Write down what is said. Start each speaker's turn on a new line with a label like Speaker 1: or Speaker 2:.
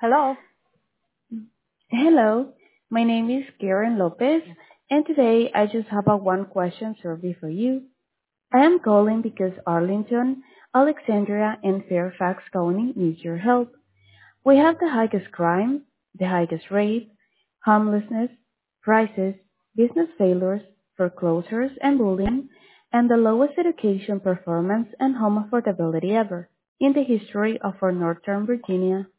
Speaker 1: Hello.
Speaker 2: Hello, my name is Karen Lopez, and today I just have a one question survey for you. I am calling because Arlington, Alexandria, and Fairfax County needs your help. We have the highest crime, the highest rate, homelessness, prices, business failures, foreclosures, and bullying, and the lowest education performance and home affordability ever in the history of our Northern Virginia